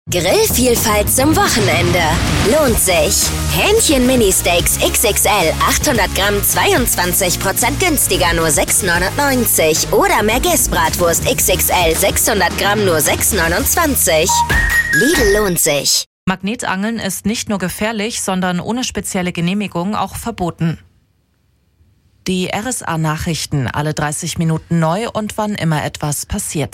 Grillvielfalt zum Wochenende. Lohnt sich. Hähnchen-Mini-Steaks XXL 800 Gramm 22% günstiger, nur 6,99. Oder Merguez-Bratwurst XXL 600 Gramm nur 6,29. Lidl lohnt sich. Magnetangeln ist nicht nur gefährlich, sondern ohne spezielle Genehmigung auch verboten. Die RSA-Nachrichten, alle 30 Minuten neu und wann immer etwas passiert.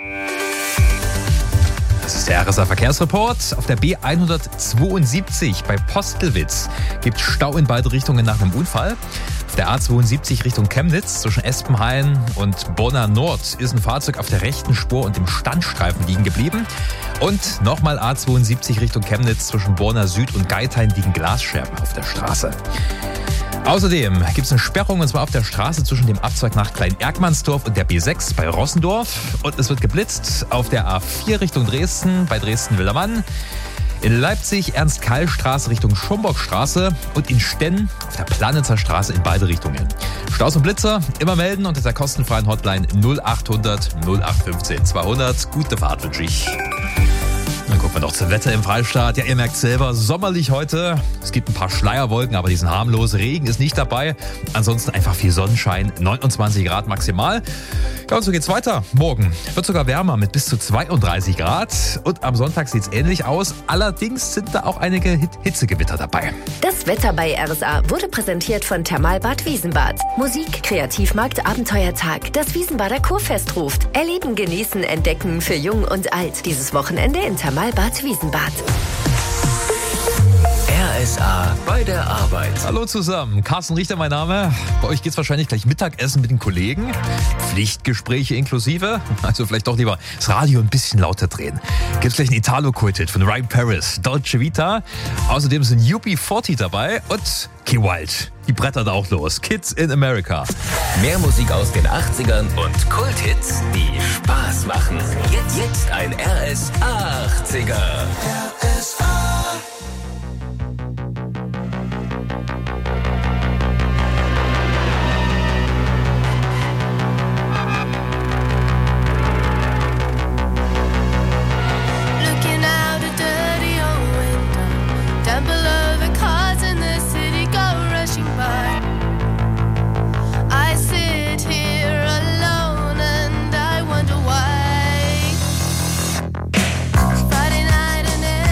Das ist der RSA-Verkehrsreport. Auf der B172 bei Postelwitz gibt Stau in beide Richtungen nach einem Unfall. Auf der A72 Richtung Chemnitz zwischen Espenhain und Bonner Nord ist ein Fahrzeug auf der rechten Spur und im Standstreifen liegen geblieben. Und nochmal A72 Richtung Chemnitz zwischen Bonner Süd und Geithain liegen Glasscherben auf der Straße. Außerdem gibt es eine Sperrung, und zwar auf der Straße zwischen dem Abzweig nach Klein-Erkmannsdorf und der B6 bei Rossendorf. Und es wird geblitzt auf der A4 Richtung Dresden bei Dresden-Wildermann. In Leipzig Ernst-Keil-Straße Richtung Schomburgstraße und in Stenn auf der Planitzer Straße in beide Richtungen. Staus und Blitzer immer melden unter der kostenfreien Hotline 0800 0815 200. Gute Fahrt wünsche ich. Dann gucken wir noch zum Wetter im Freistaat. Ja, ihr merkt selber, sommerlich heute. Es gibt ein paar Schleierwolken, aber die sind harmlos. Regen ist nicht dabei. Ansonsten einfach viel Sonnenschein. 29 Grad maximal. Ja, und so geht's weiter. Morgen wird sogar wärmer mit bis zu 32 Grad. Und am Sonntag sieht's ähnlich aus. Allerdings sind da auch einige Hitzegewitter dabei. Das Wetter bei RSA wurde präsentiert von Thermalbad Wiesenbad. Musik, Kreativmarkt, Abenteuertag. Das Wiesenbader Kurfest ruft. Erleben, genießen, entdecken für Jung und Alt. Dieses Wochenende in Thermalbad Wiesenbad. RSA bei der Arbeit. Hallo zusammen, Carsten Richter mein Name. Bei euch geht's wahrscheinlich gleich Mittagessen mit den Kollegen. Pflichtgespräche inklusive. Also vielleicht doch lieber das Radio ein bisschen lauter drehen. Gibt's gleich einen Italo-Kult von Ryan Paris, Dolce Vita. Außerdem sind UB40 dabei und Key Wild. Die brettert auch los. Kids in America. Mehr Musik aus den 80ern und Kulthits, die Spaß machen. Jetzt ein RSA 80er. RSA. Friday night and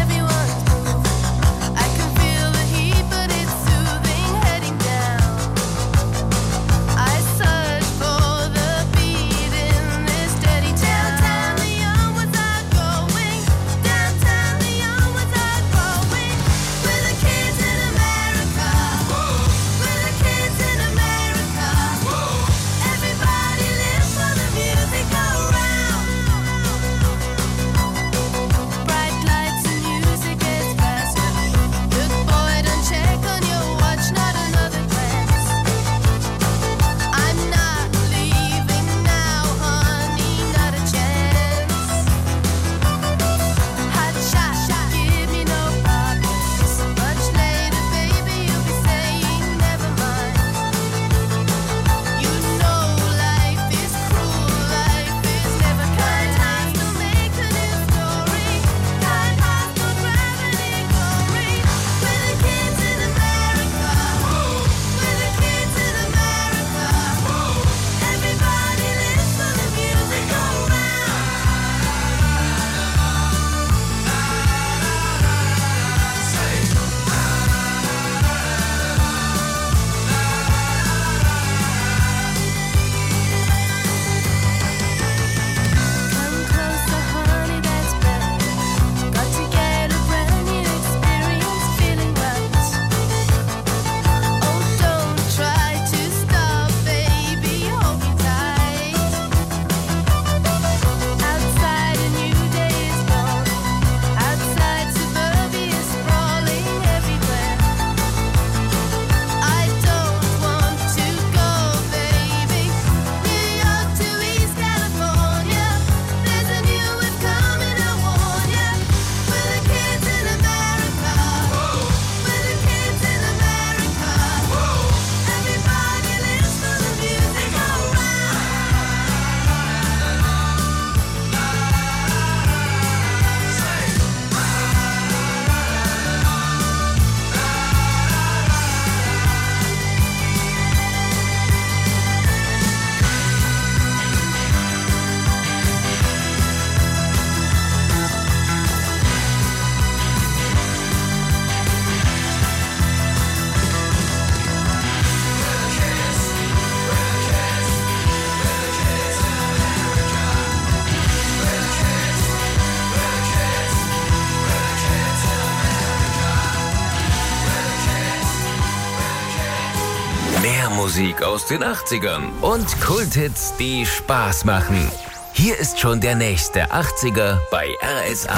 Mehr Musik aus den 80ern und Kulthits, die Spaß machen. Hier ist schon der nächste 80er bei RSA.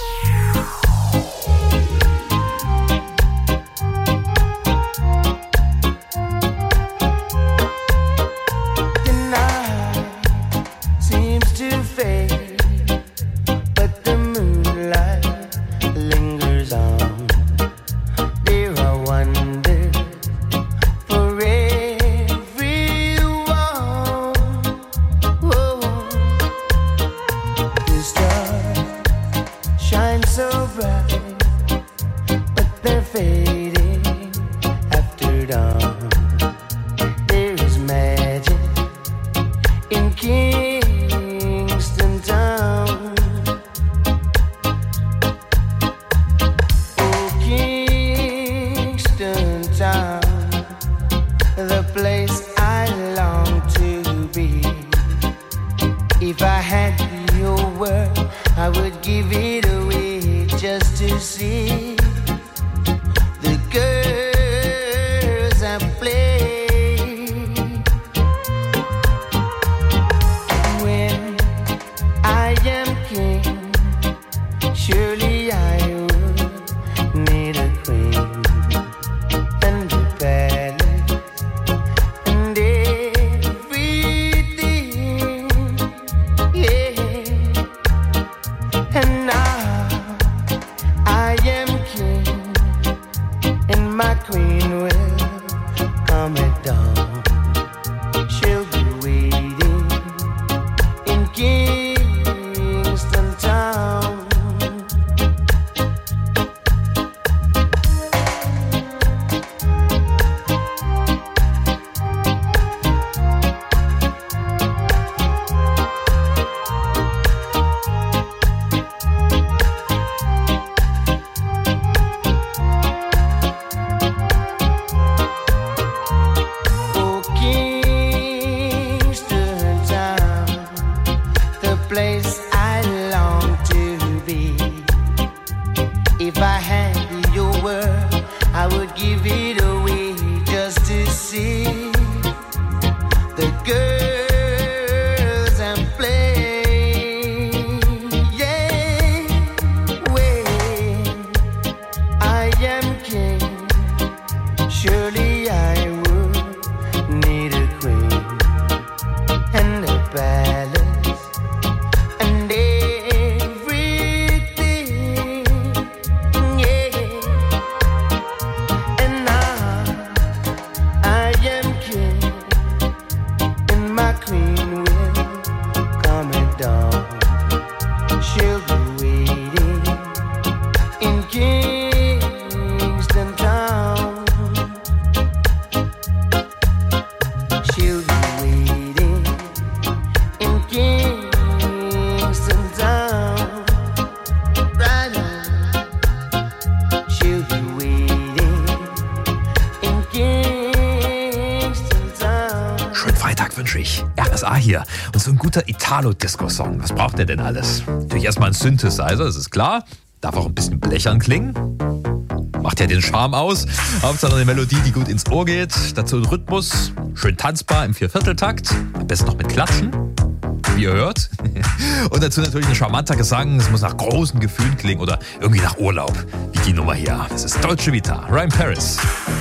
RSA hier. Und so ein guter Italo-Disco-Song. Was braucht der denn alles? Natürlich erstmal ein Synthesizer, das ist klar. Darf auch ein bisschen blechern klingen. Macht ja den Charme aus. Hauptsache eine Melodie, die gut ins Ohr geht. Dazu ein Rhythmus. Schön tanzbar im 4/4-Takt. Am besten noch mit Klatschen, wie ihr hört. Und dazu natürlich ein charmanter Gesang. Es muss nach großen Gefühlen klingen oder irgendwie nach Urlaub. Wie die Nummer hier. Das ist Dolce Vita. Ryan Paris.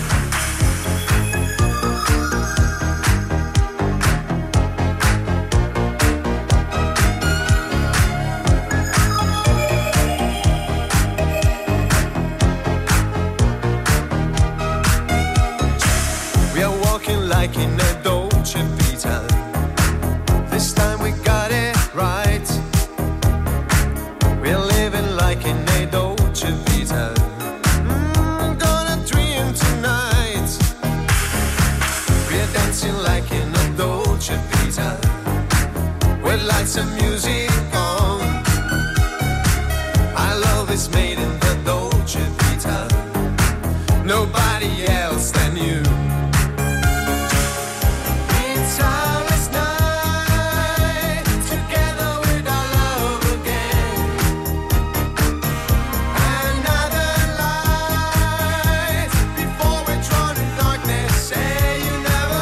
Like in a Dolce Vita, this time we got it right. We're living like in a Dolce Vita. Gonna dream tonight. We're dancing like in a Dolce Vita, with lights and music on. Our love is made in the Dolce Vita. Nobody else than you. Never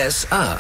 RSA.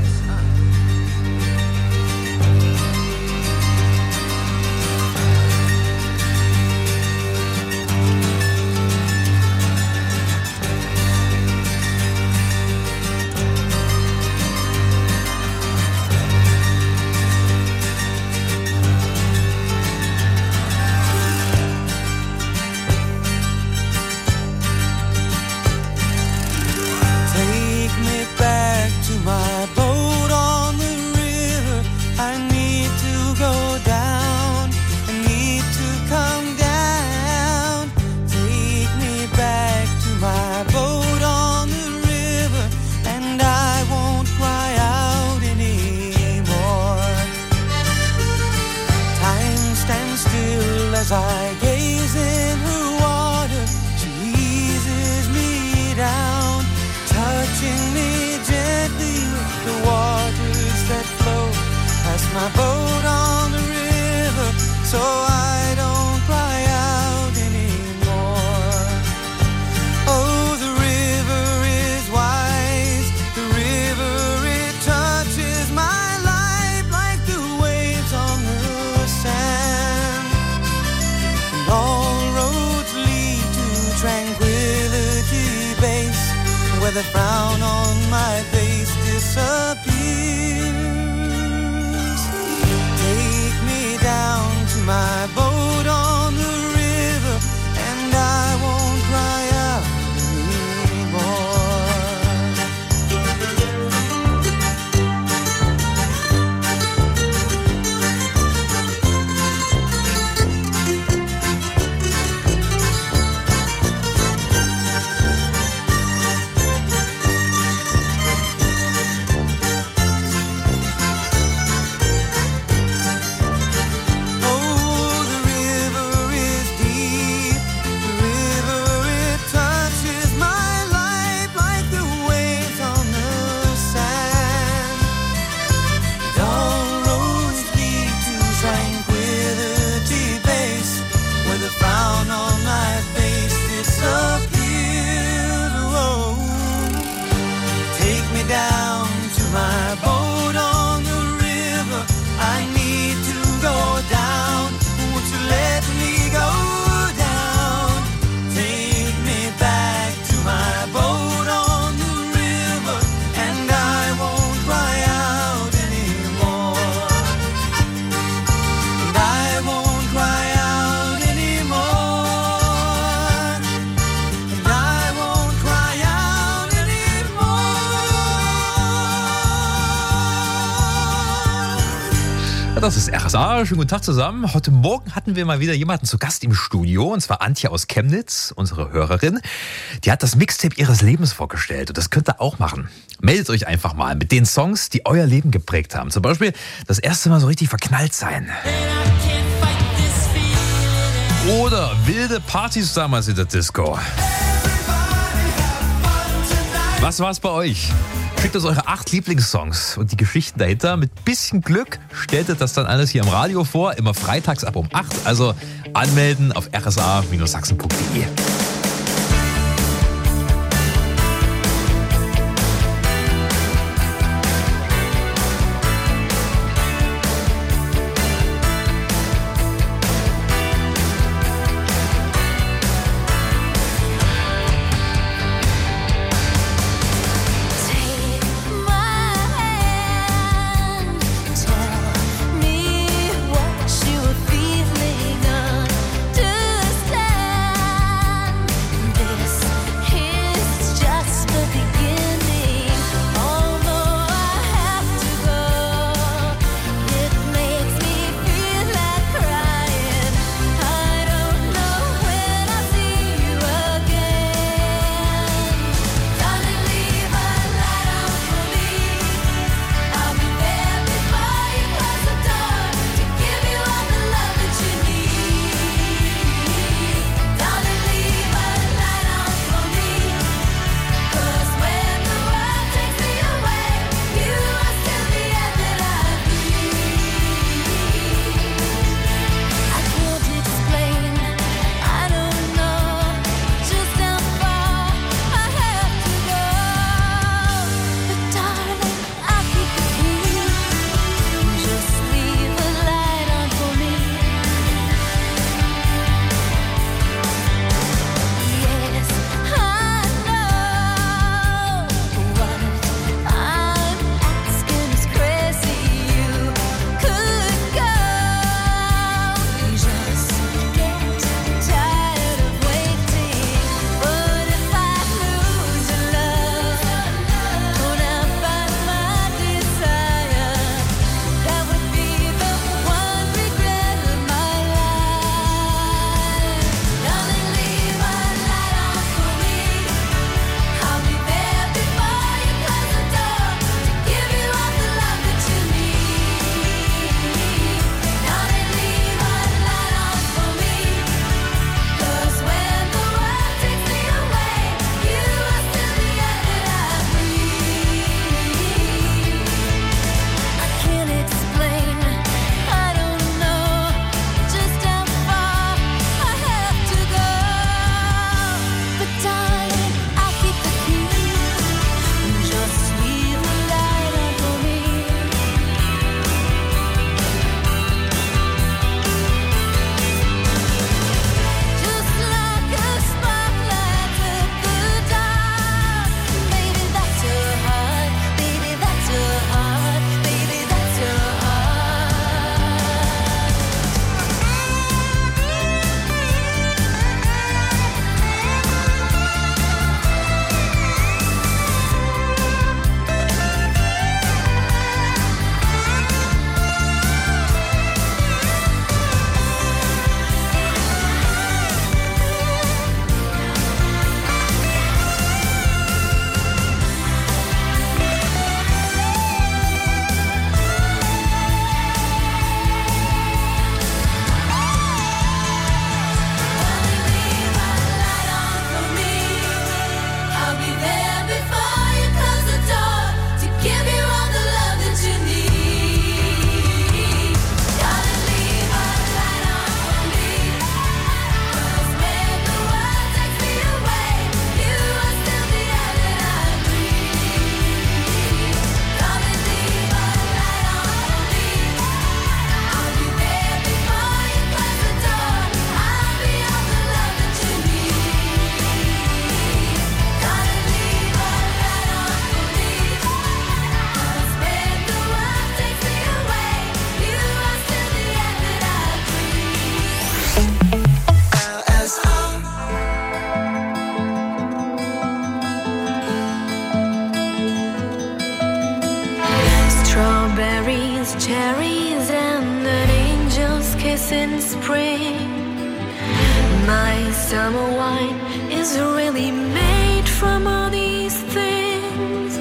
As I gaze in her water, she eases me down, touching me gently with the waters that flow past my boat on the river, so I don't cry out anymore. Oh, the river is wise, the river, it touches my life like the waves on the sand. All roads lead to Tranquility Base, where the frown on my face disappears. Take me down to my boat on the river, and I won't cry out anymore. Das ist RSA. Schönen guten Tag zusammen. Heute Morgen hatten wir mal wieder jemanden zu Gast im Studio, und zwar Antje aus Chemnitz, unsere Hörerin. Die hat das Mixtape ihres Lebens vorgestellt, und das könnt ihr auch machen. Meldet euch einfach mal mit den Songs, die euer Leben geprägt haben. Zum Beispiel das erste Mal so richtig verknallt sein. Oder wilde Partys damals in der Disco. Was war's bei euch? Schickt uns eure 8 Lieblingssongs und die Geschichten dahinter. Mit bisschen Glück stellt ihr das dann alles hier im Radio vor. Immer freitags ab um 8. Also anmelden auf rsa-sachsen.de. Feeling understand. kiss in spring. My summer wine is really made from all these things.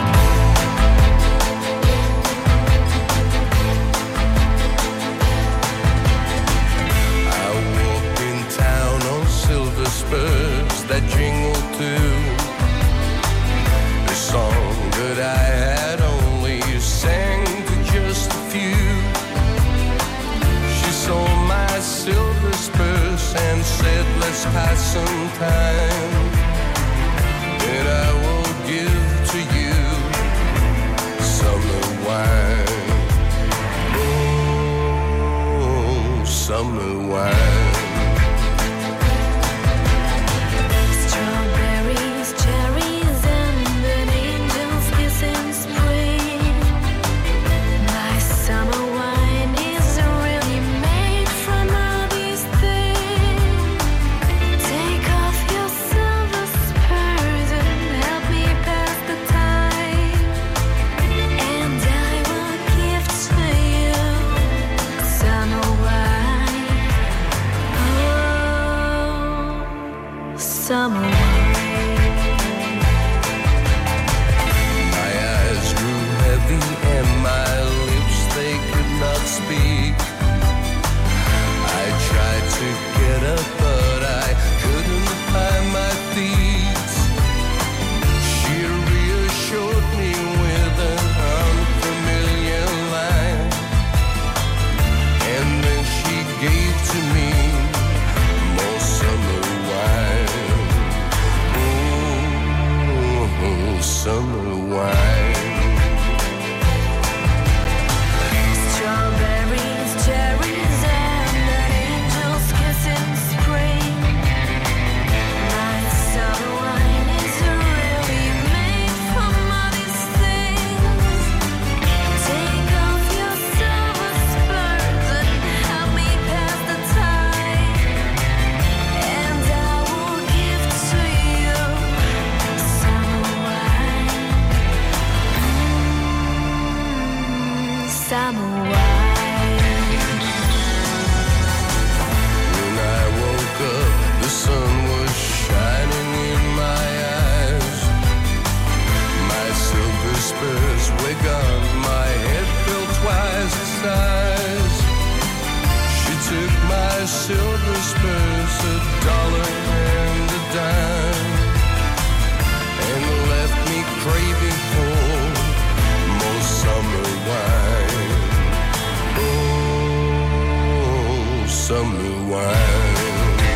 I walk in town on silver spurs that jingle too. The song that I had only sang to just a few. She saw my silver spurs and said, let's pass some time. And I will give to you summer wine. Oh, summer wine. Strawberries, cherries, and an angel's kiss in spring. My summer wine is really made from all these things. Take off your silver spurs and help me pass the time. And I will give to you summer wine. Oh, summer wine. My eyes grew heavy and my lips, they could not speak. I tried to get up, but I couldn't find my feet. She reassured me with an unfamiliar line, and then she gave to me more summer wine. Oh, summer wine. Strawberries, cherries, and an angel's kiss in spring. My summer wine is really made from all these things. Take off your silver spurs and help me pass the time. And I will give to you summer wine. Summer wine. When I woke up, the sun was shining in my eyes. My silver spurs were gone, my head felt twice the size. She took my silver spurs, $1 and a dime, and left me craving for more summer wine. Oh, summer wine.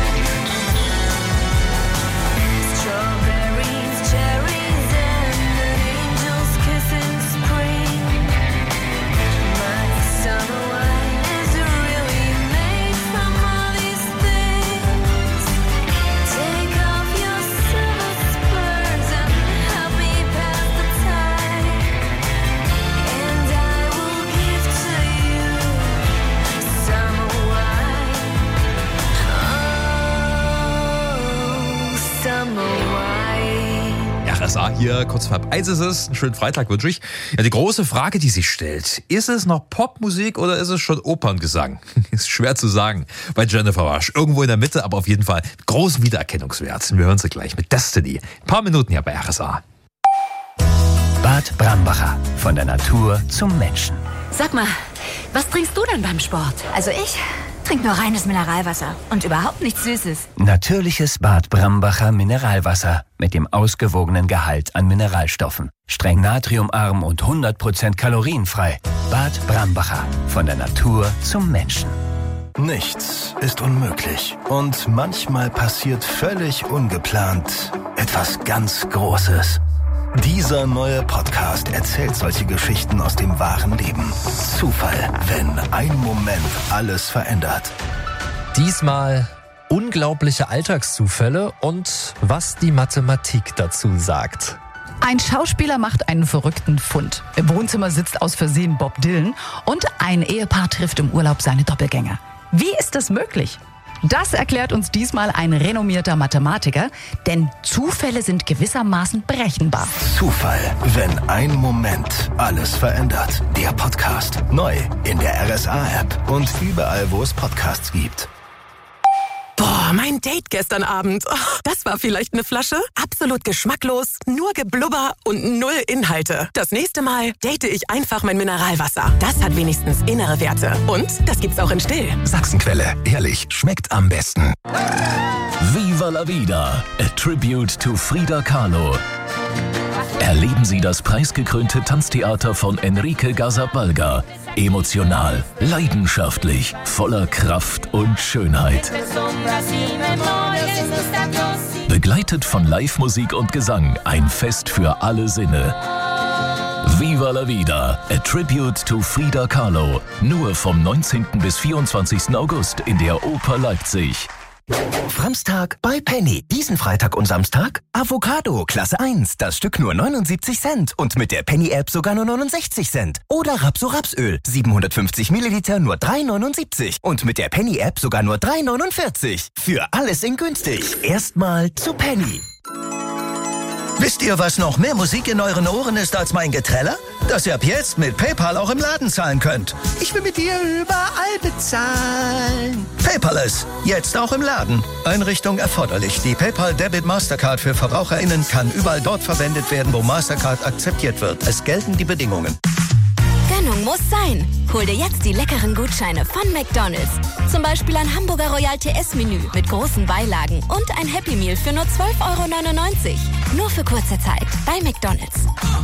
Strawberries, cherries, and an angel's kiss in spring. My summer wine is really made from all these things. Take off your silver spurs and help me pass the time. And I will give to you summer wine. Oh, summer wine. RSA hier, kurz vor halb 1 ist es. Einen schönen Freitag wünsche ich. Ja, die große Frage, die sich stellt, ist es noch Popmusik oder ist es schon Operngesang? Ist schwer zu sagen bei Jennifer Rush. Irgendwo in der Mitte, aber auf jeden Fall mit großem Wiedererkennungswert. Wir hören sie gleich mit Destiny. Ein paar Minuten hier bei RSA. Bad Brambacher. Von der Natur zum Menschen. Sag mal, was trinkst du denn beim Sport? Also ich trinke nur reines Mineralwasser und überhaupt nichts Süßes. Natürliches Bad Brambacher Mineralwasser mit dem ausgewogenen Gehalt an Mineralstoffen. Streng natriumarm und 100% kalorienfrei. Bad Brambacher. Von der Natur zum Menschen. Nichts ist unmöglich. Und manchmal passiert völlig ungeplant etwas ganz Großes. Dieser neue Podcast erzählt solche Geschichten aus dem wahren Leben. Zufall, wenn ein Moment alles verändert. Diesmal unglaubliche Alltagszufälle und was die Mathematik dazu sagt. Ein Schauspieler macht einen verrückten Fund. Im Wohnzimmer sitzt aus Versehen Bob Dylan und ein Ehepaar trifft im Urlaub seine Doppelgänger. Wie ist das möglich? Das erklärt uns diesmal ein renommierter Mathematiker, denn Zufälle sind gewissermaßen berechenbar. Zufall, wenn ein Moment alles verändert. Der Podcast neu in der RSA-App und überall, wo es Podcasts gibt. Boah, mein Date gestern Abend. Oh, das war vielleicht eine Flasche? Absolut geschmacklos, nur Geblubber und null Inhalte. Das nächste Mal date ich einfach mein Mineralwasser. Das hat wenigstens innere Werte. Und das gibt's auch in still. Sachsenquelle, ehrlich, schmeckt am besten. Viva la Vida, a tribute to Frida Kahlo. Erleben Sie das preisgekrönte Tanztheater von Enrique Gazzapalga. Emotional, leidenschaftlich, voller Kraft und Schönheit. Begleitet von Live-Musik und Gesang, ein Fest für alle Sinne. Viva la Vida, a tribute to Frida Kahlo. Nur vom 19. bis 24. August in der Oper Leipzig. Framstag bei Penny. Diesen Freitag und Samstag Avocado Klasse 1, das Stück nur 79 Cent und mit der Penny-App sogar nur 69 Cent. Oder Rapso-Rapsöl, 750 Milliliter nur 3,79 und mit der Penny-App sogar nur 3,49. Für alles in günstig. Erstmal zu Penny. Wisst ihr, was noch mehr Musik in euren Ohren ist als mein Geträller? Dass ihr ab jetzt mit PayPal auch im Laden zahlen könnt. Ich will mit dir überall bezahlen. Paperless, jetzt auch im Laden. Einrichtung erforderlich. Die PayPal Debit Mastercard für VerbraucherInnen kann überall dort verwendet werden, wo Mastercard akzeptiert wird. Es gelten die Bedingungen. Gönnung muss sein. Hol dir jetzt die leckeren Gutscheine von McDonald's. Zum Beispiel ein Hamburger Royal TS-Menü mit großen Beilagen und ein Happy Meal für nur 12,99 €. Nur für kurze Zeit bei McDonald's.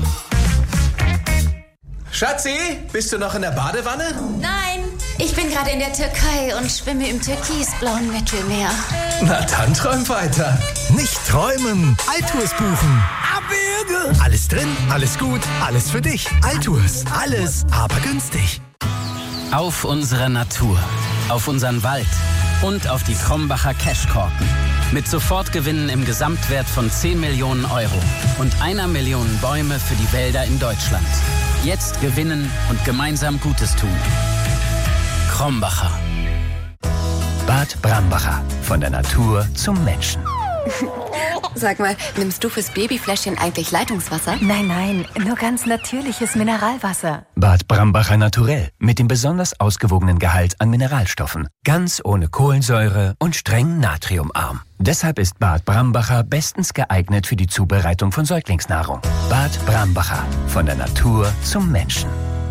Schatzi, bist du noch in der Badewanne? Nein, ich bin gerade in der Türkei und schwimme im türkisblauen Mittelmeer. Na dann träum weiter. Nicht träumen, Altours buchen. Abwürge. Alles drin, alles gut, alles für dich. Altours, alles, aber günstig. Auf unsere Natur, auf unseren Wald und auf die Krombacher Cashkorken. Mit Sofortgewinnen im Gesamtwert von 10 Millionen € und 1 Million Bäume für die Wälder in Deutschland. Jetzt gewinnen und gemeinsam Gutes tun. Krombacher. Bad Brambacher. Von der Natur zum Menschen. Sag mal, nimmst du fürs Babyfläschchen eigentlich Leitungswasser? Nein, nur ganz natürliches Mineralwasser. Bad Brambacher Naturell. Mit dem besonders ausgewogenen Gehalt an Mineralstoffen. Ganz ohne Kohlensäure und streng natriumarm. Deshalb ist Bad Brambacher bestens geeignet für die Zubereitung von Säuglingsnahrung. Bad Brambacher. Von der Natur zum Menschen.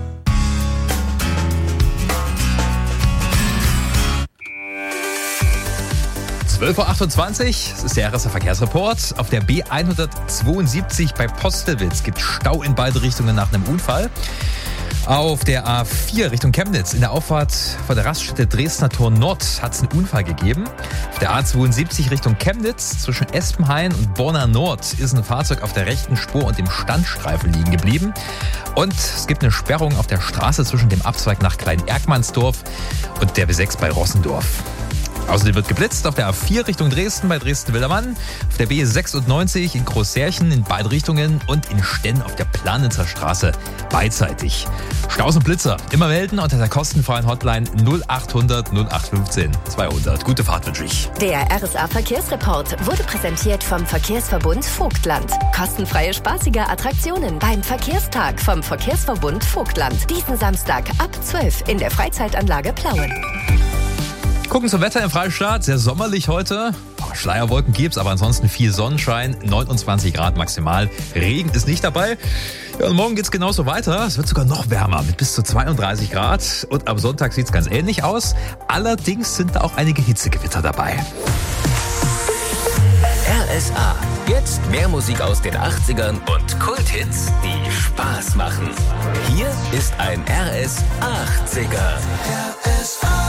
Uhr, das ist der RSA Verkehrsreport. Auf der B172 bei Postelwitz gibt Stau in beide Richtungen nach einem Unfall. Auf der A4 Richtung Chemnitz in der Auffahrt von der Raststätte Dresdner Tor Nord hat es einen Unfall gegeben. Auf der A72 Richtung Chemnitz zwischen Espenhain und Borna Nord ist ein Fahrzeug auf der rechten Spur und dem Standstreifen liegen geblieben. Und es gibt eine Sperrung auf der Straße zwischen dem Abzweig nach Klein-Erkmannsdorf und der B6 bei Rossendorf. Außerdem wird geblitzt auf der A4 Richtung Dresden bei Dresden-Wildermann, auf der B96 in Großsärchen in beide Richtungen und in Stenn auf der Planitzer Straße beidseitig. Staus und Blitzer immer melden unter der kostenfreien Hotline 0800 0815 200. Gute Fahrt wünsche ich. Der RSA Verkehrsreport wurde präsentiert vom Verkehrsverbund Vogtland. Kostenfreie spaßige Attraktionen beim Verkehrstag vom Verkehrsverbund Vogtland. Diesen Samstag ab 12 in der Freizeitanlage Plauen. Gucken zum Wetter im Freistaat, sehr sommerlich heute. Schleierwolken gibt's, aber ansonsten viel Sonnenschein, 29 Grad maximal. Regen ist nicht dabei. Ja, und morgen geht's genauso weiter. Es wird sogar noch wärmer mit bis zu 32 Grad. Und am Sonntag sieht's ganz ähnlich aus. Allerdings sind da auch einige Hitzegewitter dabei. RSA. Jetzt mehr Musik aus den 80ern und Kulthits, die Spaß machen. Hier ist ein RS 80er. RSA.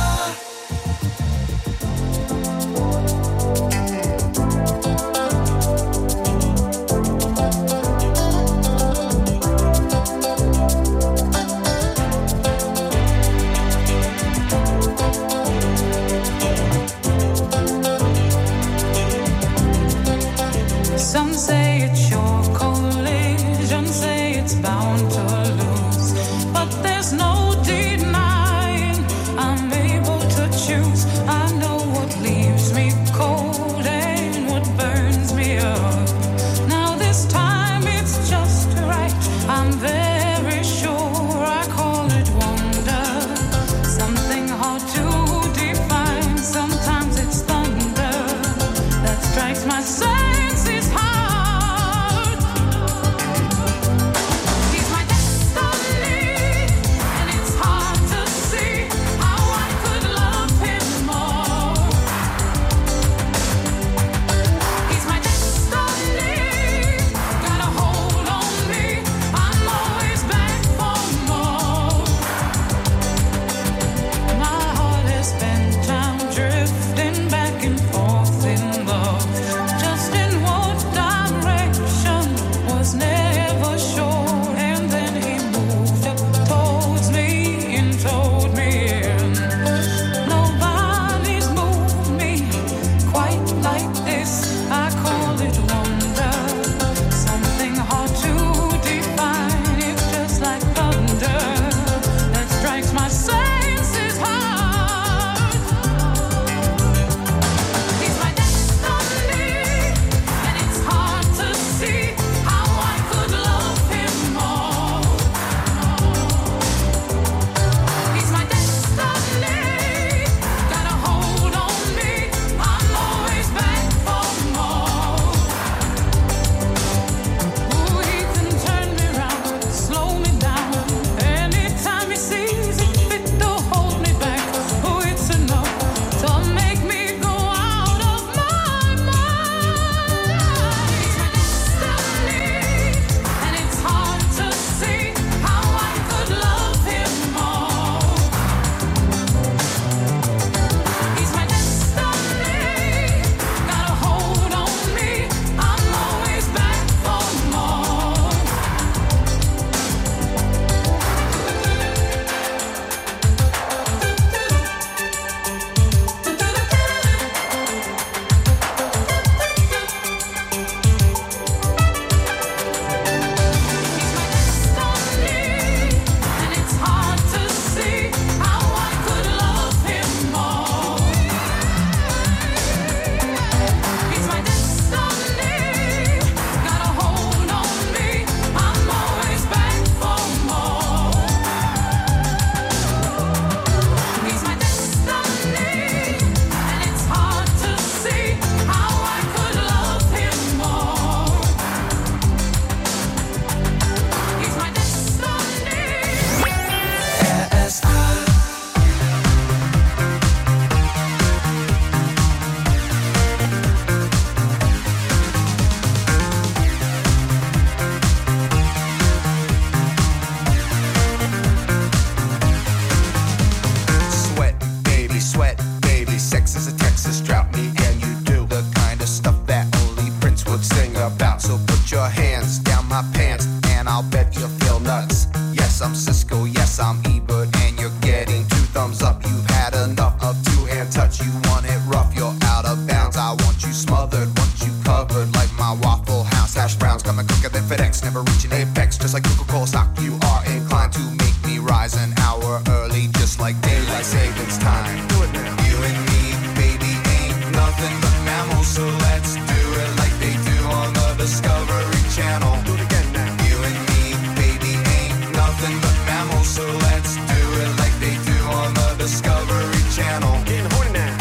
Some say it's your collision, say it's bound to lose, but there's no denying I made my pants, and I'll bet you feel nuts. Yes, I'm Cisco, yes, I'm Ebert, and you're getting 2 thumbs up. You've had enough of 2-hand touch. You want it rough, you're out of bounds. I want you smothered, want you covered like my Waffle House hash browns. Coming quicker than FedEx, never reaching apex. Just like Coca-Cola stock, you are inclined to make me rise an hour early, just like daylight savings time. Do it now. You and me, baby, ain't nothing but mammals, so let's do it like they do on the Discovery Channel. Do it again now. You and me, baby, ain't nothing but mammals, so let's do it like they do on the Discovery Channel. Getting horny now.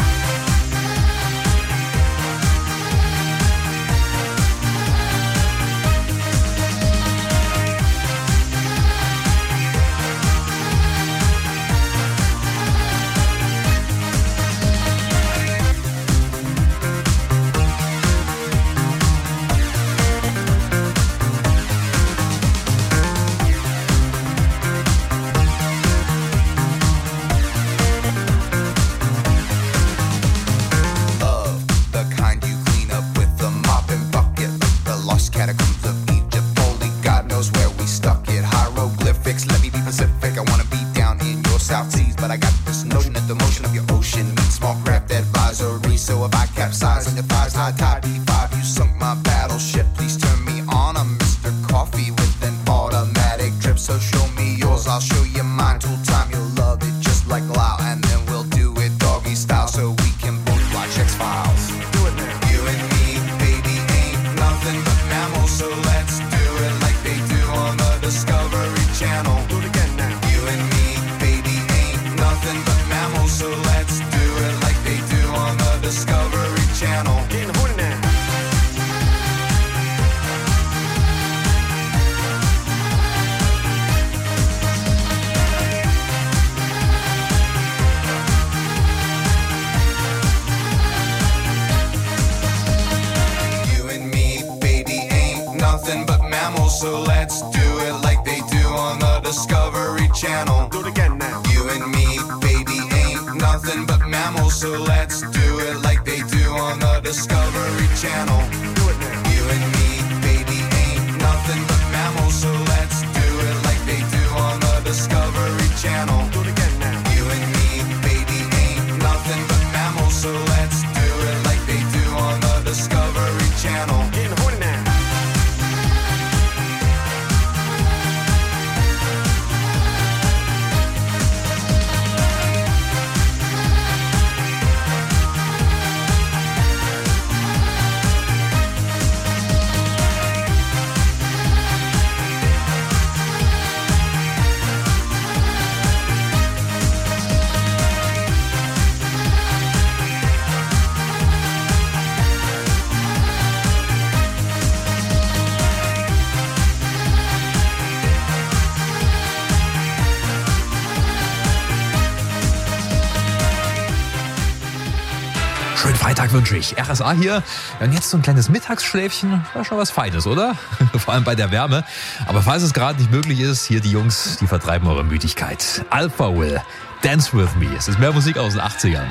Catacombs of Egypt, only God knows where we stuck it. Hieroglyphics, let me be Pacific. I wanna be down in your South Seas, but I got this notion that the motion of your ocean means small craft advisory. So if I capsize on your thighs, high tide B5, you sunk my battleship. Please turn me on. I'm Mr. Coffee with an automatic drip. So show me yours, I'll show you mine. Tool time, you'll love it just like Lao, and then we'll do it doggy style so we can both watch X-Files. Do it now. You and me, baby, ain't nothing but mammals, so let's do it like they do on the Discovery Channel. Do it again now. You and me, baby, ain't nothing but mammals, so let's do it like they do on the Discovery Channel. Getting horny now. Nothing but mammals, so let's do it like they do on the Discovery Channel. Do it again now. You and me, baby, ain't nothing but mammals, so let's do it like they do on the Discovery Channel. Do it now. You and me, baby, ain't nothing but mammals, so let's do it like they do on the Discovery Channel. Do it again now. You and me, baby, ain't nothing but mammals, so let's do it like they do on the Discovery Channel. Getting horny now. Schönen Freitag wünsche ich. RSA hier. Ja, und jetzt so ein kleines Mittagsschläfchen. War schon was Feines, oder? Vor allem bei der Wärme. Aber falls es gerade nicht möglich ist, hier die Jungs, die vertreiben eure Müdigkeit. Alpha Will, Dance With Me. Es ist mehr Musik aus den 80ern.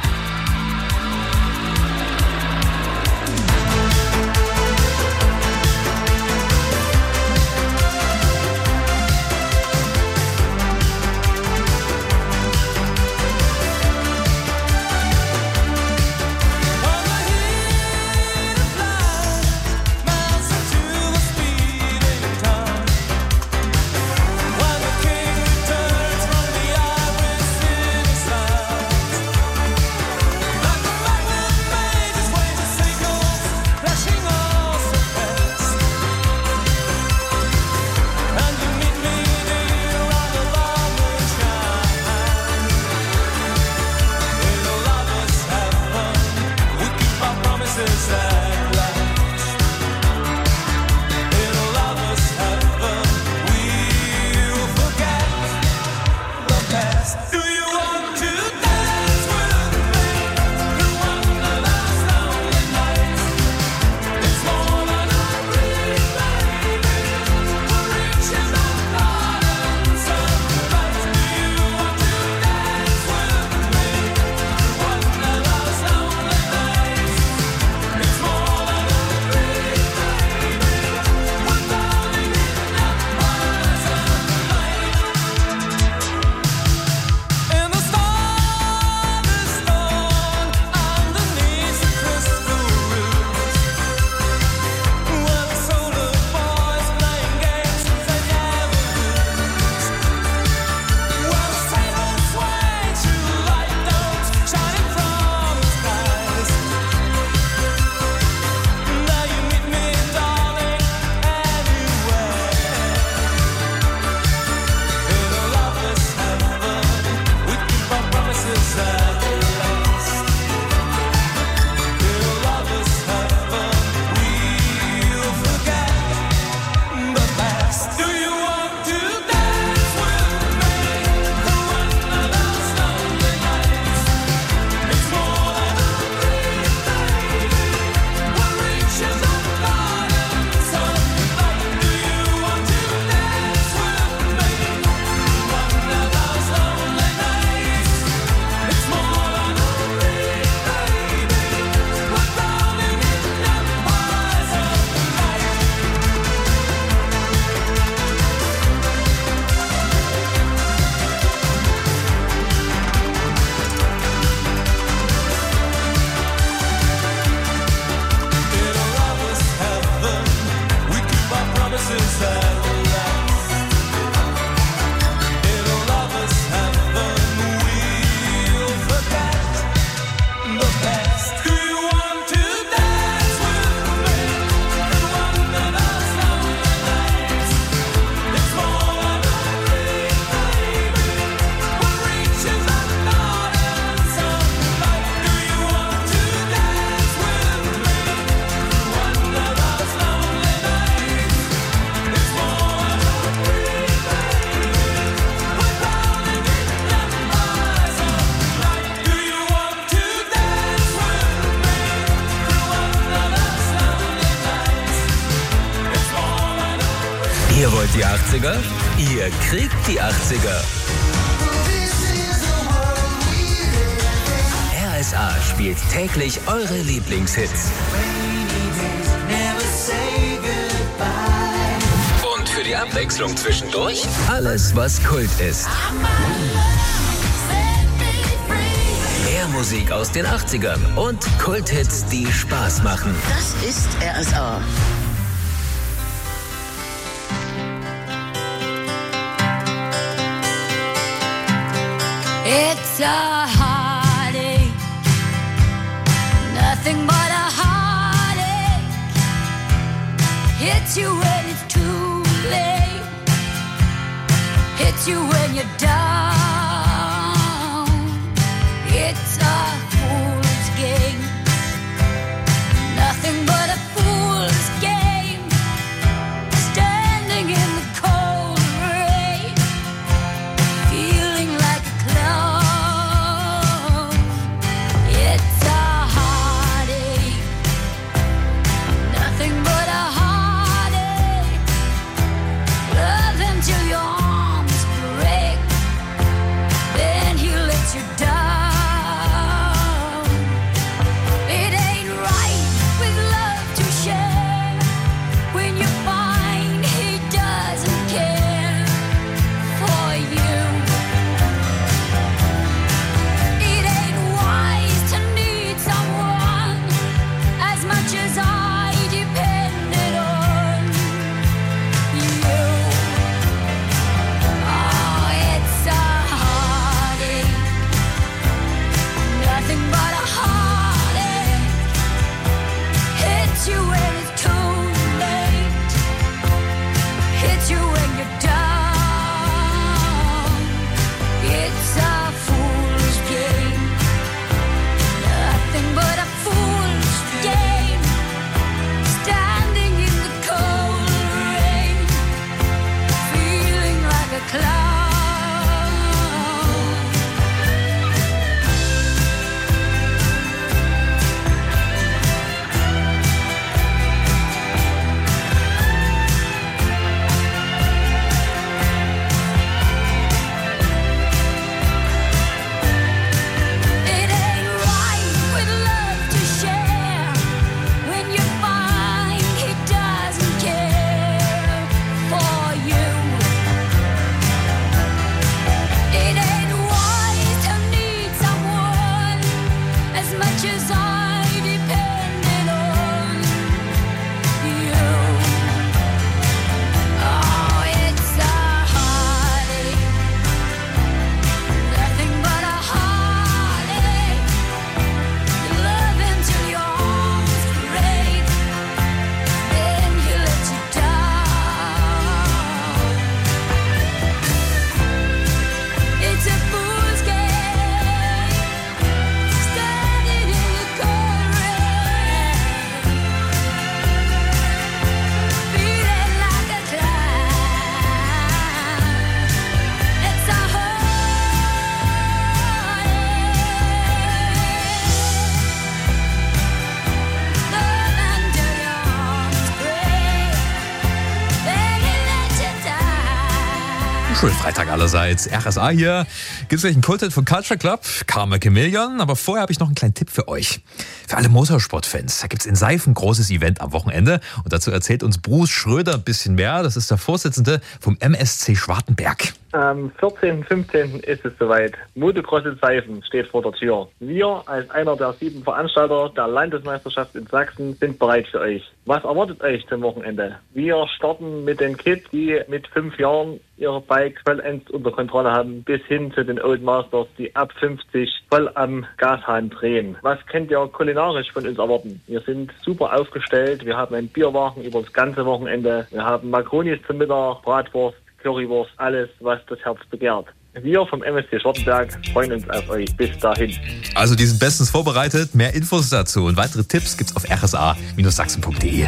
Ihr wollt die 80er? Ihr kriegt die 80er. RSA spielt täglich eure Lieblingshits. Und für die Abwechslung zwischendurch alles, was Kult ist. Mehr Musik aus den 80ern und Kulthits, die Spaß machen. Das ist RSA. It's a heartache, nothing but a heartache. Hits you when it's too late, hits you when you're down. It's a fool's game, nothing but a fool's game. Standing in the cold rain, feeling like a clown. It's a heartache, nothing but a heartache. Love until your arms break, then he lets you down. It ain't right with love to share when you find he doesn't care for you. It ain't wise to need someone as much as I depended on you. Oh, it's a heartache, nothing but a heartache. Hits you when it's too late, hits you when you're down. It's a fool's game, nothing but a fool's game. Standing in the cold rain, feeling like a clown. It ain't right with love to share when you find he doesn't care for you. It ain't wise to need someone as much as I depended on you. Oh, it's a heartache, nothing but a heartache. You love until your arms break, then he lets you down. It's a fool's game, standing in the cold rain, feeling like a clown. It's a heartache, love until your arms break, then he lets you down. Schönen Freitag allerseits. RSA hier. Gibt's gleich einen Kulthit von Culture Club, Karma Chameleon. Aber vorher habe ich noch einen kleinen Tipp für euch. Für alle Motorsportfans. Da gibt's in Seifen ein großes Event am Wochenende. Und dazu erzählt uns Bruce Schröder ein bisschen mehr. Das ist der Vorsitzende vom MSC Schwartenberg. Am 14. 15. ist es soweit. Motocross in Seifen steht vor der Tür. Wir als einer der 7 Veranstalter der Landesmeisterschaft in Sachsen sind bereit für euch. Was erwartet euch zum Wochenende? Wir starten mit den Kids, die mit 5 Jahren ihre Bike vollends unter Kontrolle haben, bis hin zu den Old Masters, die ab 50 voll am Gashahn drehen. Was könnt ihr kulinarisch von uns erwarten? Wir sind super aufgestellt. Wir haben einen Bierwagen über das ganze Wochenende. Wir haben Makronis zum Mittag, Bratwurst, Currywurst, alles, was das Herz begehrt. Wir vom MSC Schwartenberg freuen uns auf euch. Bis dahin. Also die sind bestens vorbereitet. Mehr Infos dazu und weitere Tipps gibt's auf rsa-sachsen.de.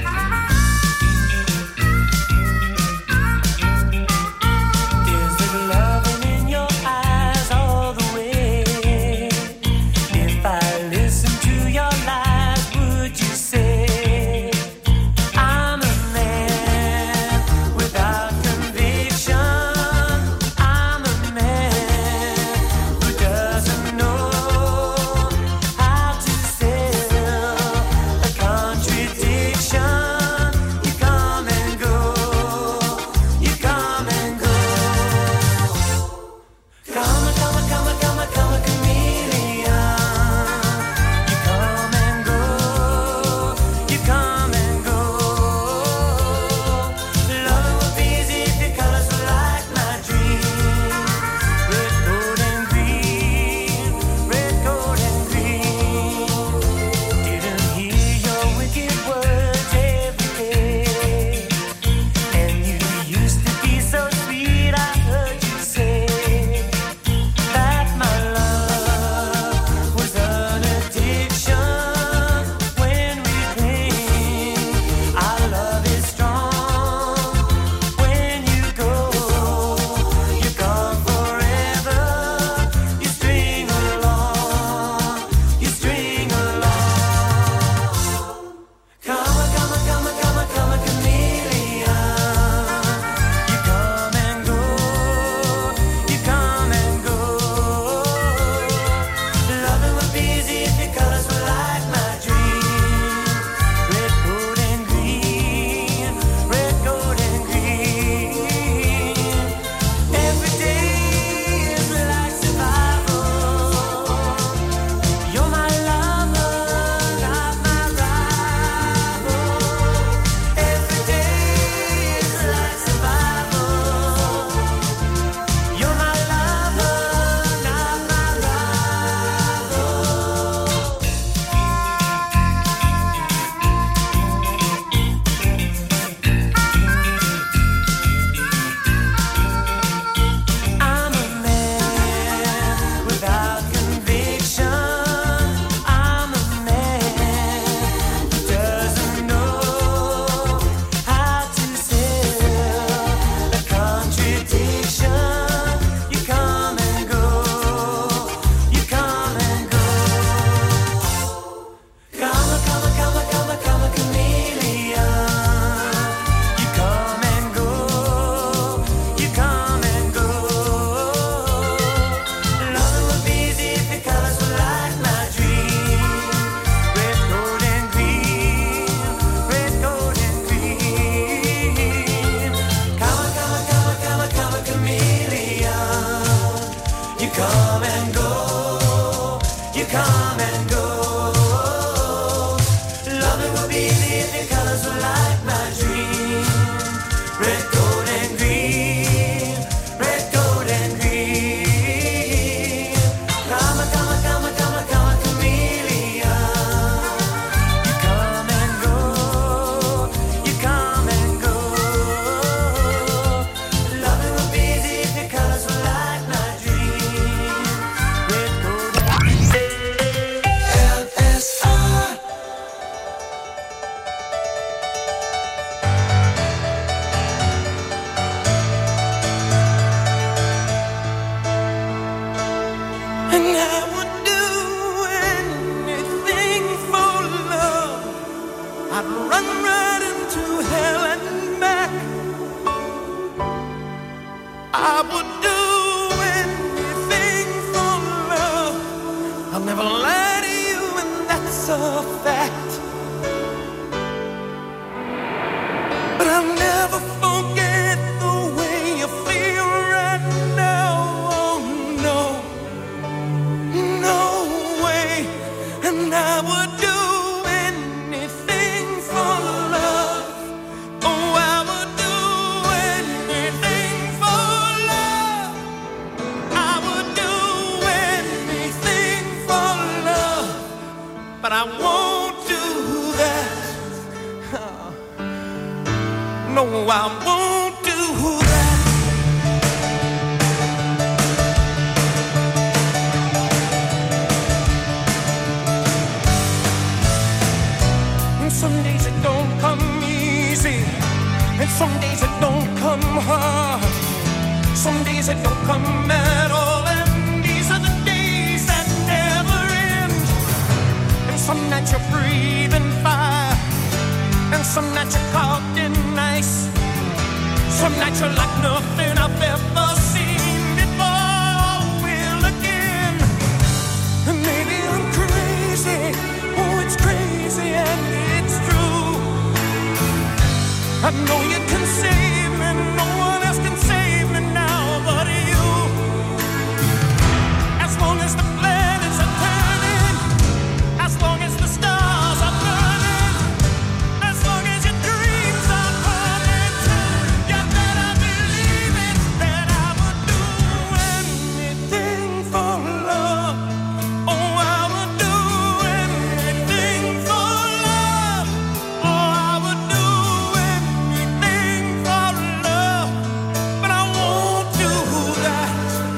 Without I would do anything for love. I'll never lie to you, and that's a fact. But I'll never forget the way you feel right now. Oh no, no way. And I would do anything for love. Oh, I would do anything for love. I would do anything for love. But I won't do that. No, I won't do that. And some days it don't come easy, and some days it don't come hard. Some days it don't come at all, and these are the days that never end. And some nights you're breathing fire, and some nights you're caught in ice. Some nights you're like nothing I've ever seen before. Will again. And maybe I'm crazy. Oh, it's crazy and it's true. I know you can save me. No one else can save me now but you. As long as the planets are turning, as long as the stars are burning, as long as your dreams are coming true, you better believe it, that I would do anything for love. Oh, I would do anything for love. Oh, I would do anything for love. But I won't do that.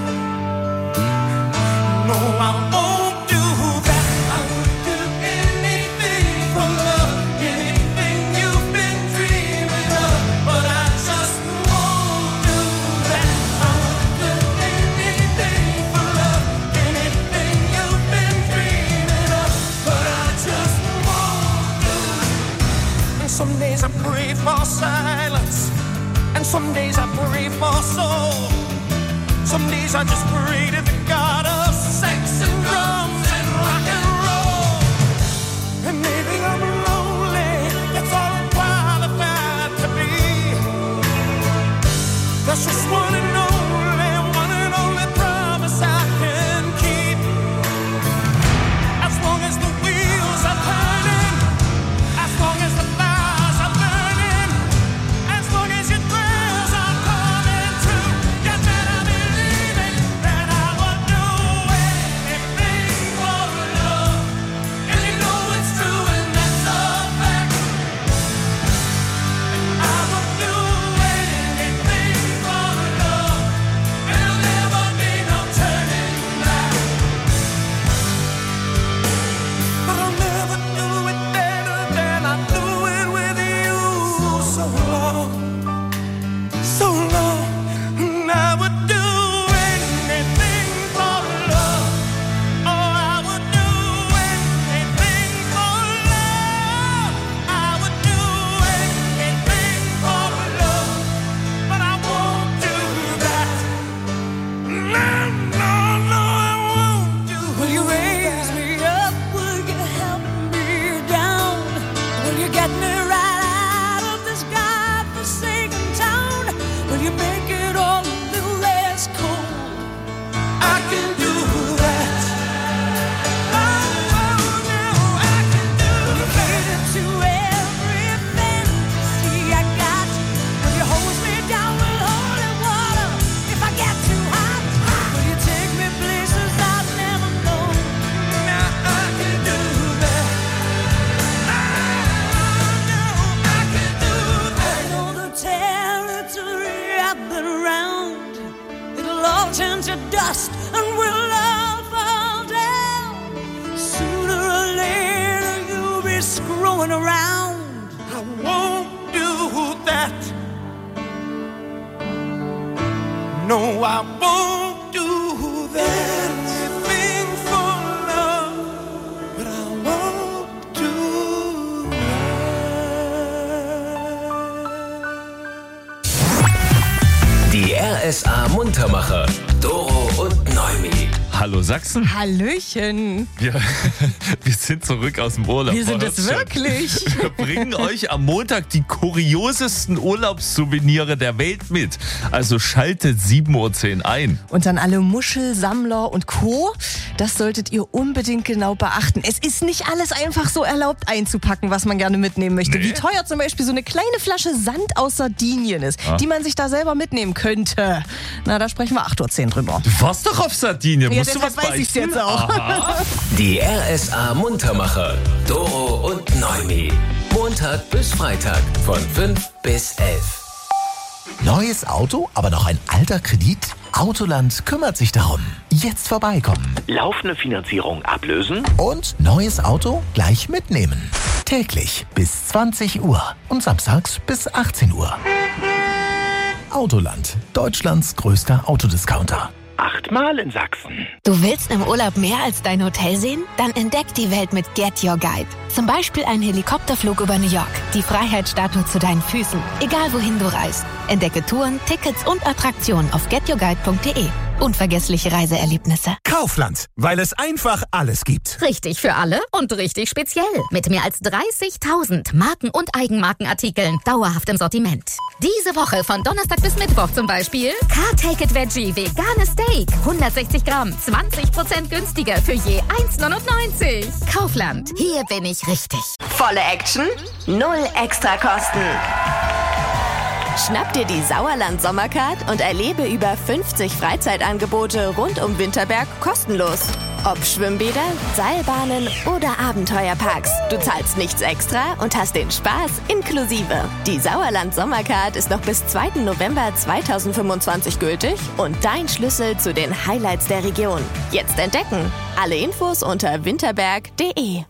No, I won't do that. I would do anything for love, anything you've been dreaming of. But I just won't do that. I would do anything for love, anything you've been dreaming of. But I just won't do it. And some days I pray for silence, and some days I pray for soul. Some days I just pray to the God of sex and drums and rock and roll. And maybe I'm lonely, that's all I'm qualified to be. That's just one and only promise I can keep. As long as the wheels are turning, as long as the fires are burning, as long as your prayers are coming true, you better believe it, that I would do anything for love. And you know it's true, and that's a fact. I would do anything for love. There'll never be no turning back. But I'll never do it better than I do it with you. So long, so long. And I would do anything for love. Oh, I would do anything for love. I would do anything for love. But I won't do that. No, no, no, I won't do that. Will you raise me up? Will you help me down? Will you get me right out of this godforsaken town? Will you make it all a little less cold? I can do that. Oh, no, I can do that. To every fantasy I got. Will you hose me down with holy water if I get too hot? Will you take me places I've never known? Now I can do that. No, I can do that. I know the territory I've been around. It'll all turn to dust and we'll all fall down. Sooner or later you'll be screwing around. I won't do that. No, I won't do that. Anything for love, but I won't do Die RSA Muntermacher, Doro und Neumi. Hallo Sachsen. Hallöchen. Wir sind zurück aus dem Urlaub. Wir sind es wirklich. Wir bringen euch am Montag die kuriosesten Urlaubssouvenire der Welt mit. Also schaltet 7:10 Uhr ein. Und an alle Muschelsammler und Co., das solltet ihr unbedingt genau beachten. Es ist nicht alles einfach so erlaubt einzupacken, was man gerne mitnehmen möchte. Nee. Wie teuer zum Beispiel so eine kleine Flasche Sand aus Sardinien ist, die man sich da selber mitnehmen könnte. Na, da sprechen wir 8:10 Uhr drüber. Du warst doch auf Sardinien. Ja, Musst du was deshalb weiß ich's jetzt auch. Die RSA Muntermacher, Doro und Neumi. Montag bis Freitag von 5 bis 11. Neues Auto, aber noch ein alter Kredit? Autoland kümmert sich darum. Jetzt vorbeikommen. Laufende Finanzierung ablösen. Und neues Auto gleich mitnehmen. Täglich bis 20 Uhr und samstags bis 18 Uhr. Autoland, Deutschlands größter Autodiscounter. 8-mal in Sachsen. Du willst im Urlaub mehr als dein Hotel sehen? Dann entdeck die Welt mit Get Your Guide. Zum Beispiel ein Helikopterflug über New York. Die Freiheitsstatue zu deinen Füßen. Egal wohin du reist. Entdecke Touren, Tickets und Attraktionen auf getyourguide.de. Unvergessliche Reiseerlebnisse. Kaufland, weil es einfach alles gibt. Richtig für alle und richtig speziell. Mit mehr als 30.000 Marken- und Eigenmarkenartikeln. Dauerhaft im Sortiment. Diese Woche von Donnerstag bis Mittwoch zum Beispiel Car Take It Veggie veganes Steak. 160 Gramm, 20% günstiger für je 1,99. Kaufland, hier bin ich richtig. Volle Action, 0 Extrakosten. Schnapp dir die Sauerland Sommercard und erlebe über 50 Freizeitangebote rund um Winterberg kostenlos. Ob Schwimmbäder, Seilbahnen oder Abenteuerparks. Du zahlst nichts extra und hast den Spaß inklusive. Die Sauerland Sommercard ist noch bis 2. November 2025 gültig und dein Schlüssel zu den Highlights der Region. Jetzt entdecken. Alle Infos unter winterberg.de.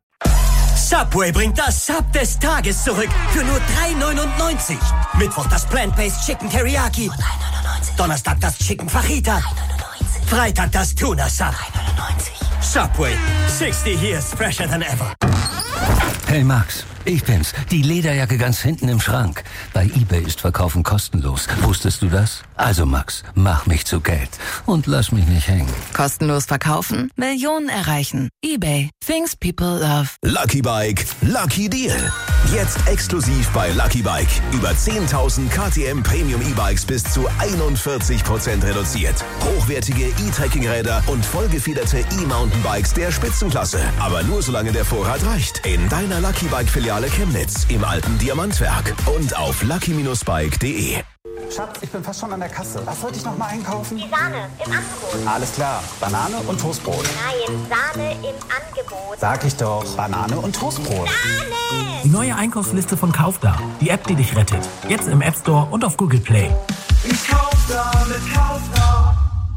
Subway bringt das Sub des Tages zurück für nur $3,99. Mittwoch das Plant-Based Chicken Teriyaki. Donnerstag das Chicken Fajita. Freitag das Tuna Sub. Subway, 60 years fresher than ever. Hey Max, ich bin's. Die Lederjacke ganz hinten im Schrank. Bei eBay ist Verkaufen kostenlos. Wusstest du das? Also Max, mach mich zu Geld und lass mich nicht hängen. Kostenlos verkaufen, Millionen erreichen. eBay, things people love. Lucky Bike, Lucky Deal. Jetzt exklusiv bei Lucky Bike. Über 10.000 KTM Premium E-Bikes bis zu 41% reduziert. Hochwertige E-Trekking-Räder und vollgefederte E-Mountainbikes der Spitzenklasse. Aber nur solange der Vorrat reicht. In deiner Lucky Bike-Filiale Chemnitz, im alten Diamantwerk und auf lucky-bike.de. Schatz, ich bin fast schon an der Kasse. Was sollte ich noch mal einkaufen? Die Sahne im Angebot. Alles klar. Banane und Toastbrot. Nein, Sahne im Angebot. Sag ich doch. Banane und Toastbrot. Sahne! Die neue Einkaufsliste von Kaufda. Die App, die dich rettet. Jetzt im App Store und auf Google Play. Ich kauf da mit Kaufda.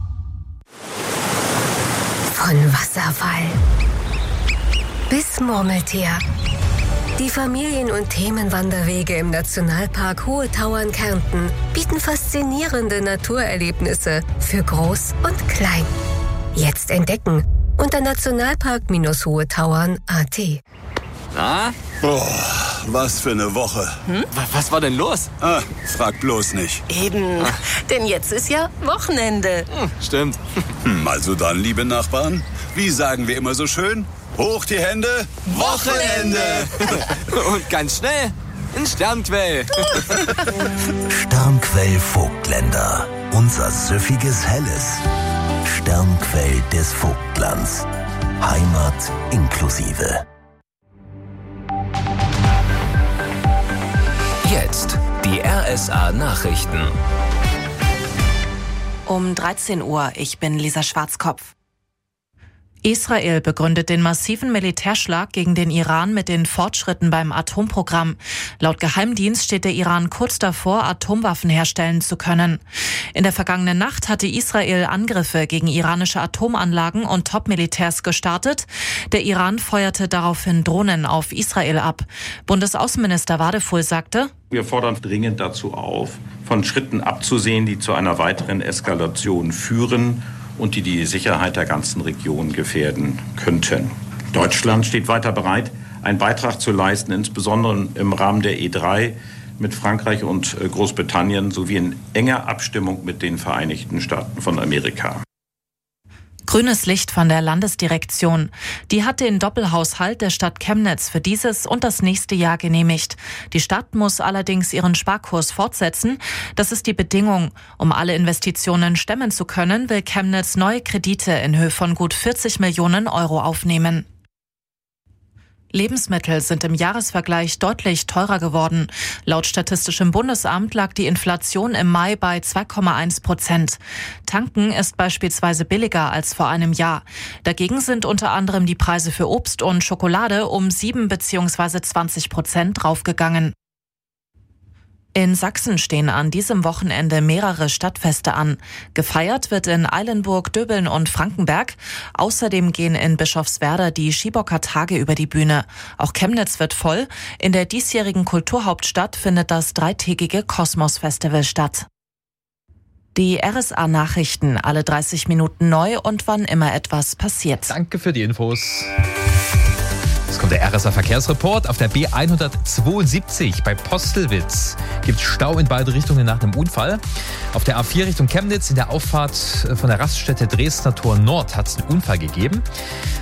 Von Wasserfall bis Murmeltier. Die Familien- und Themenwanderwege im Nationalpark Hohe Tauern Kärnten bieten faszinierende Naturerlebnisse für Groß und Klein. Jetzt entdecken unter nationalpark-hohetauern.at. Na? Oh, was für eine Woche. Was war denn los? Frag bloß nicht. Eben, denn jetzt ist ja Wochenende. Stimmt. Also dann, liebe Nachbarn, wie sagen wir immer so schön? Hoch die Hände, Wochenende! Und ganz schnell, ein Sternquell. Sternquell Vogtländer. Unser süffiges Helles. Sternquell des Vogtlands. Heimat inklusive. Jetzt die RSA Nachrichten. Um 13 Uhr, ich bin Lisa Schwarzkopf. Israel begründet den massiven Militärschlag gegen den Iran mit den Fortschritten beim Atomprogramm. Laut Geheimdienst steht der Iran kurz davor, Atomwaffen herstellen zu können. In der vergangenen Nacht hatte Israel Angriffe gegen iranische Atomanlagen und Top-Militärs gestartet. Der Iran feuerte daraufhin Drohnen auf Israel ab. Bundesaußenminister Wadefuhl sagte: Wir fordern dringend dazu auf, von Schritten abzusehen, die zu einer weiteren Eskalation führen und die Sicherheit der ganzen Region gefährden könnten. Deutschland steht weiter bereit, einen Beitrag zu leisten, insbesondere im Rahmen der E3, mit Frankreich und Großbritannien sowie in enger Abstimmung mit den Vereinigten Staaten von Amerika. Grünes Licht von der Landesdirektion. Die hat den Doppelhaushalt der Stadt Chemnitz für dieses und das nächste Jahr genehmigt. Die Stadt muss allerdings ihren Sparkurs fortsetzen. Das ist die Bedingung. Um alle Investitionen stemmen zu können, will Chemnitz neue Kredite in Höhe von gut 40 Millionen Euro aufnehmen. Lebensmittel sind im Jahresvergleich deutlich teurer geworden. Laut Statistischem Bundesamt lag die Inflation im Mai bei 2,1%. Tanken ist beispielsweise billiger als vor einem Jahr. Dagegen sind unter anderem die Preise für Obst und Schokolade um 7 bzw. 20% draufgegangen. In Sachsen stehen an diesem Wochenende mehrere Stadtfeste an. Gefeiert wird in Eilenburg, Döbeln und Frankenberg. Außerdem gehen in Bischofswerda die Schiebocker Tage über die Bühne. Auch Chemnitz wird voll. In der diesjährigen Kulturhauptstadt findet das 3-tägige Kosmos-Festival statt. Die RSA-Nachrichten, alle 30 Minuten neu und wann immer etwas passiert. Danke für die Infos. Jetzt kommt der RSA-Verkehrsreport. Auf der B172 bei Postelwitz gibt es Stau in beide Richtungen nach einem Unfall. Auf der A4 Richtung Chemnitz in der Auffahrt von der Raststätte Dresdner Tor Nord hat es einen Unfall gegeben.